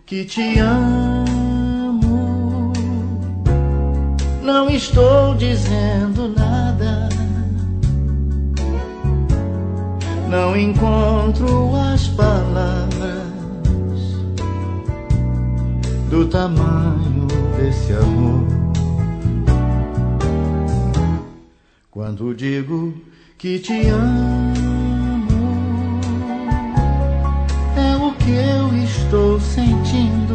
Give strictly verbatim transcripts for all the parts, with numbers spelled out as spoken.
que te amo. Não estou dizendo nada, não encontro as palavras do tamanho desse amor. Quando digo que te amo, é o que eu estou sentindo,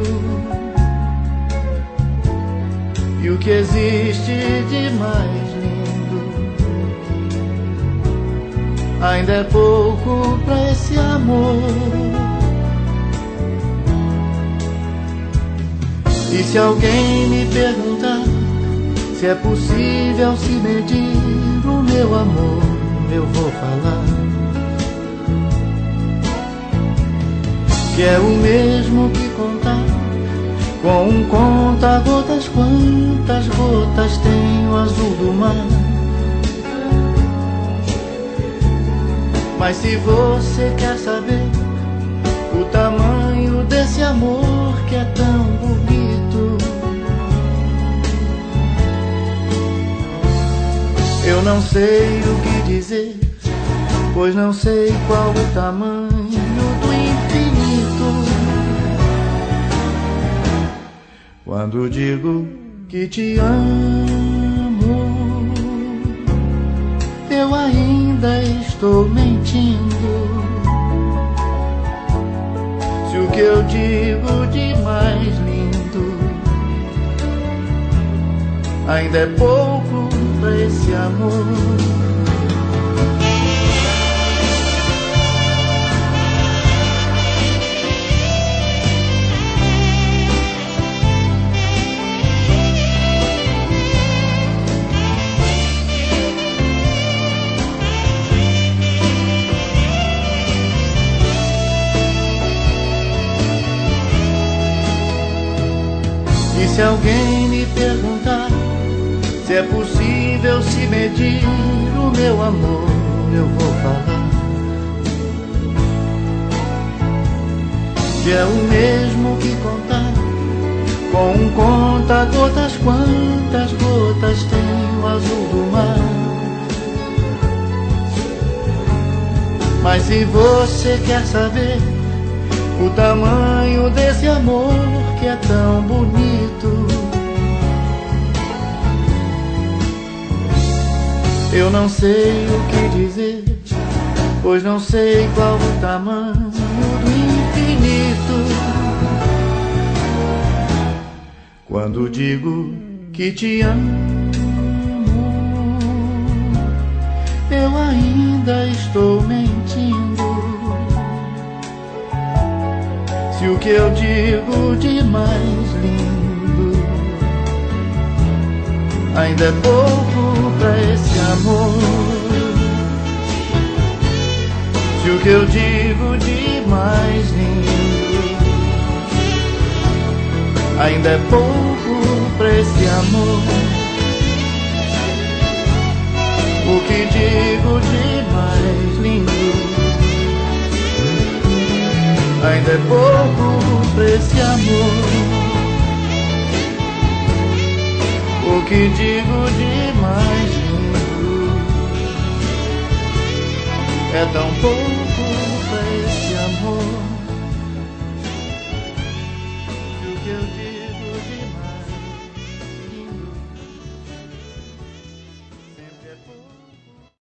e o que existe de mais lindo. Ainda é pouco pra esse amor. E se alguém me perguntar se é possível se medir o meu amor, eu vou falar que é o mesmo que contar com um conta-gotas quantas gotas tem o azul do mar. Mas se você quer saber o tamanho desse amor que é tão bonito, eu não sei o que dizer, pois não sei qual o tamanho do infinito. Quando digo que te amo, eu ainda estou mentindo. Se o que eu digo de mais lindo ainda é pouco pra esse amor. E se alguém me perguntar se é possível se medir o meu amor, eu vou falar que é o mesmo que contar com um conta-gotas quantas gotas tem o azul do mar. Mas se você quer saber o tamanho desse amor que é tão bonito, eu não sei o que dizer, pois não sei qual o tamanho do infinito. Quando digo que te amo, eu ainda estou mentindo. Se o que eu digo de mais lindo ainda é pouco pra esse amor. Se o que eu digo de mais lindo ainda é pouco pra esse amor. O que digo de mais lindo ainda é pouco pra esse amor. O que digo de mais lindo é tão pouco